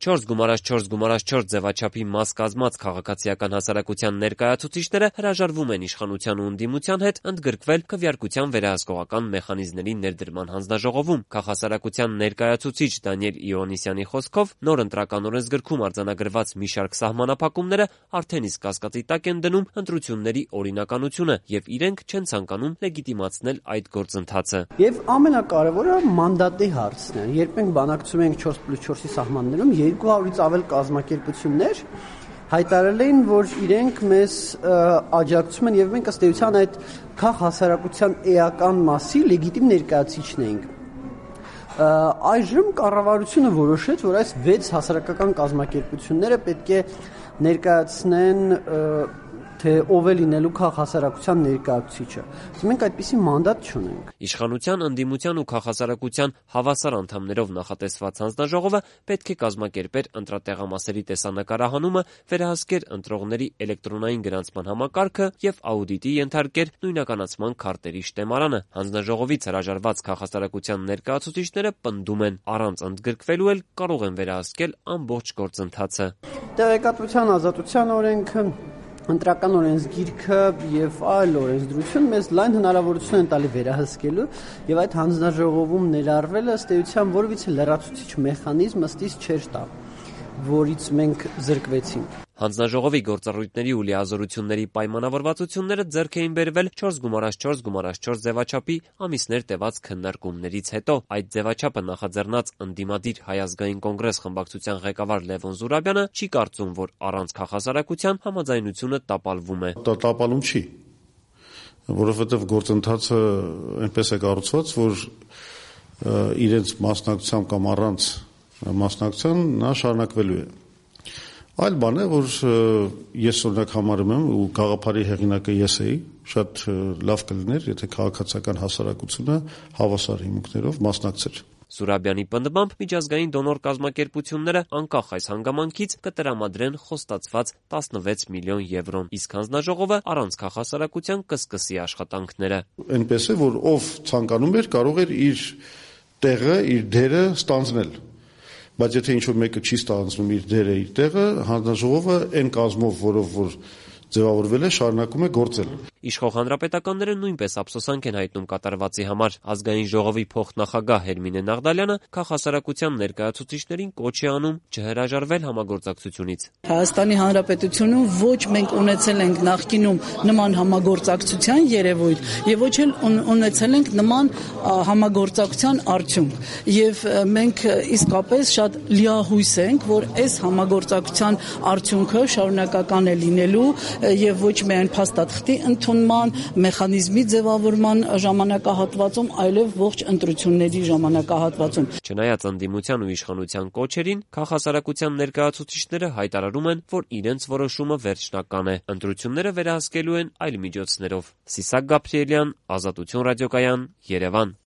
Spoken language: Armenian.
4x4x4 ձևաչափի մաս կազմած քաղաքացիական հասարակության ներկայացուցիչները հրաժարվում են իշխանության ու ընդդիմության հետ ընդգրկվել քվեարկության վերահսկողական մեխանիզմների ներդրման հանձնաժողովում։ Քաղաքասարակության ներկայացուցիչ Դանիել Իոնիսյանի խոսքով նոր ընտրական օրենսգրքում արձանագրված մի շարք սահմանափակումները արդեն իսկ կասկածի տակ են դնում ընտրությունների օրինականությունը եւ իրենք չեն ցանկանում լեգիտիմացնել այդ գործընթացը։ Եվ ամենակարևորը մանդատի հարցն է։ Երբ մենք բանակցում ենք 4+4-ի սահմաններում 200-ից ավել կազմակերպություններ հայտարարել էին, որ իրենք մեզ աջակցում են եւ մենք ըստ էության այդ քաղաքասարակության էական մասի լեգիտիմ ներկայացուցիչն ենք։ Այժմ կառավարությունը որոշեց, որ այս 6 հասարակական կազմակերպությունները պետք է ներկայացնեն թե ով է լինելու քաղաքասարակության ներկայացուցիչը։ Մենք այդպիսի մանդատ չունենք։ Իշխանության, ընդդիմության ու քաղաքասարակության հավասար անդամներով նախատեսված հանձնաժողովը պետք է կազմակերպեր ընտրատեղամասերի տեսանկարահանումը, վերահսկեր ընտրողների էլեկտրոնային գրանցման համակարգը եւ աուդիտի ենթարկեր նույնականացման քարտերի շտեմարանը։ Հանձնաժողովից հրաժարված քաղաքասարակության ներկայացուցիչները պնդում են, առանց ընդգրկվելու էլ կարող են վերահսկել ամբողջ գործընթացը։ Տեղեկատվության ազատության օրենքը, ընտրական օրենսգիրքը եւ այլ օրենսդրություն մեզ լայն հնարավորություն են տալի վերահսկելու եւ այդ հանձնաժողովում ներառվելը ըստ էության որևիցե լրացուցիչ մեխանիզմ ըստիս չէր տա, որից մենք զրկվեցինք։ Հանձնաժողովի գործառույթների ու լիազորությունների պայմանավորվածությունները ձեռք էին բերվել 4x4x4 ձևաչափի ամիսներ տևած քննարկումներից հետո։ Այդ ձևաչափը նախաձեռնած ընդդիմադիր Հայ ազգային կոնգրես խմբակցության ղեկավար Լևոն Զուրաբյանը չի կարծում, որ առանց քաղաքասարակության համաձայնությունը տապալվում է։ Տապալում չի, որովհետև գործընթացը այնպես է կառուցված, որ իրենց մասնակցությամբ կամ առանց մասնակցության նա շարունակվելու է։ Այլ բան է, որ ես օրինակ համարում եմ ու գաղափարի հեղինակը ես էի, շատ լավ կլիներ, եթե քաղաքացիական հասարակությունը հավասար հիմունքներով մասնակցեր։ Զուրաբյանի պնդմամբ միջազգային դոնոր կազմակերպությունները անկախ այս հանգամանքից կտրամադրեն խոստացված 16 միլիոն եվրոն, իսկ հանձնաժողովը առանց քաղաքասարակության կսկսի աշխատանքները։ Այնպես է, որ ով ցանկանում էր, կարող էր իր տեղը, իր դերը ստանձնել։ Բայց եթե ինչ-որ մեկը չի ստանձնում իր դերը, իր տեղը, հանձնաժողովը այն կազմով, որով որ ձևավորվել է, շարունակում է գործել։ Իշխող հանրապետականները նույնպես ափսոսանք են հայտնում կատարվածի համար։ Ազգային ժողովի փոխնախագահ Հերմինե Նաղդալյանը քաղաքասարակության ներկայացուցիչներին կոչ է անում չհրաժարվել համագործակցությունից։ Հայաստանի Հանրապետությունում ոչ մենք ունեցել ենք նախկինում նման համագործակցության երևույթ եւ ոչ էլ ունեցել ենք նման համագործակցության արդյունք։ Եվ մենք իսկապես շատ լիահույս ենք, որ այս համագործակցության արդյունքը շարունակական է լինելու եւ ոչ միայն փաստաթղթի ընդունման մեխանիզմի ձևավորման ժամանակահատվածում, այլև ողջ ընտրությունների ժամանակահատվածում։ Չնայած ընդդիմության ու իշխանության կոչերին, քաղաքասարակության ներկայացուցիչները հայտարարում են, որ իրենց որոշումը վերջնական է։ Ընտրությունները վերահսկելու են այլ միջոցներով։ Սիսակ Գաբրիելյան, Ազատություն ռադիոկայան, Երևան։